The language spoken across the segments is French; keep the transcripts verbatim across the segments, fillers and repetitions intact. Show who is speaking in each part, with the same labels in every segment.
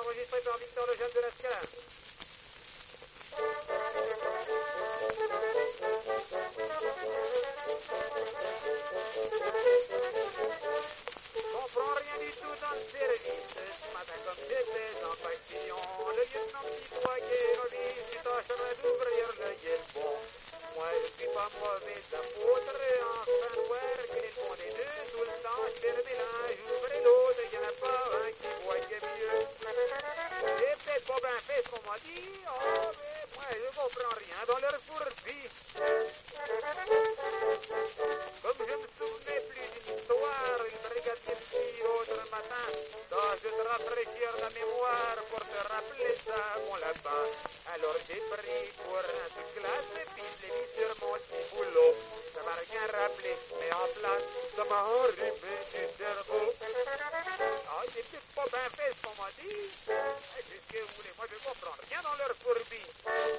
Speaker 1: enregistré par Victor Lejeune de la Scala. Comprends rien du tout dans le service. Ce matin comme j'étais en pavillon, le lieutenant petit voyait novice qui tâcherait d'ouvrir le guet. Bon, moi je suis pas mauvais d'apôtre, enfin voir qu'il est le bon des deux, tout le temps je fais le mélange, ouvrez l'autre, il n'y en a pas un qui voyait mieux. J'ai peut-être pas bien fait ce qu'on m'a dit, oh mais moi je comprends rien dans leur fourbi. Comme je me souvenais plus d'une histoire, le brigadier me dit l'autre matin, tâche de te rafraîchir la mémoire pour te rappeler ça, mon lapin. Alors j'ai pris pour un de glace et puis je l'ai mis sur mon petit boulot. Ça m'a rien rappelé, mais en place, ça m'a enrhumé du cerveau. Ah, j'ai peut-être pas bien fait ce qu'on m'a dit. Eh, c'est ce que vous voulez, moi je comprends rien dans leur fourbi.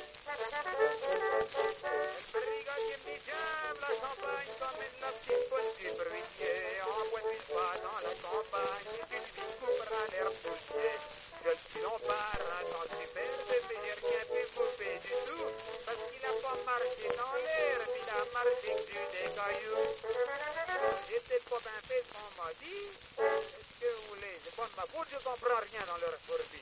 Speaker 1: Le brigadier me dit, tiens, la champagne t'emmène la petite bonne du bruitier. En boîte une fois dans la campagne, et tu lui couperas l'air poussier. Je le suis non par un temps super, mais j'ai rien pu couper du tout. Parce qu'il a pas marché dans l'air, mais il a marché sur des cailloux. J'ai peut-être pas bien fait ce qu'on m'a dit. Est-ce que vous voulez, c'est pas de ma faute, je comprends rien dans leur fourbi.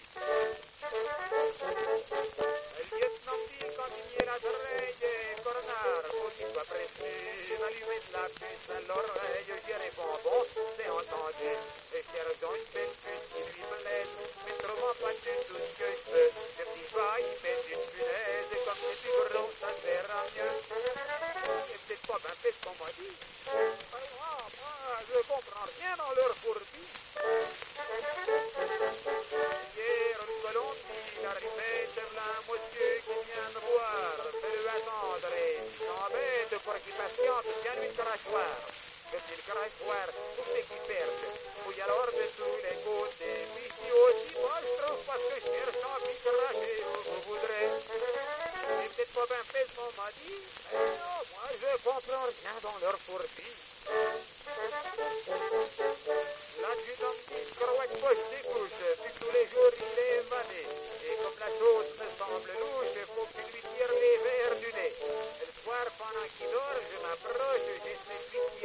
Speaker 1: Le lieutenant me dit quand il y a la oreille, cornard, faut qu'il soit précis. M'allumer de la puce à l'oreille, j'y réponds, bon, c'est entendu. Et cherchant une belle puce qui lui me laisse, mais trouvant pas du tout ce que je veux. Le petit va y mettre une punaise, et comme c'est du gros, ça sert à mieux. C'est peut-être pas bien fait ce qu'on m'a dit. Ah, moi, je comprends rien dans leur fourbi. Hier, le colon dit, il arrivait de là un monsieur qui vient me voir, fais-le attendre et s'embête pour qu'il patiente, tiens-lui le crachoir. Que c'est le crachoir, tout ce qui perd. Fouille alors de tous les côtés, puis si aussi, moi je trouve pas ce que je cherche, en puis cracher où vous voudrez. C'est peut-être pas bien fait ce qu'on m'a dit, mais non, moi je comprends rien dans leur fourbi. L'adjudant me dit, croyez pas je découche, puis tous les jours il est évané. Et comme la chose me semble louche, il faut que tu lui tires les verres du nez. Et le soir, pendant qu'il dort, je m'approche, j'essaie de lui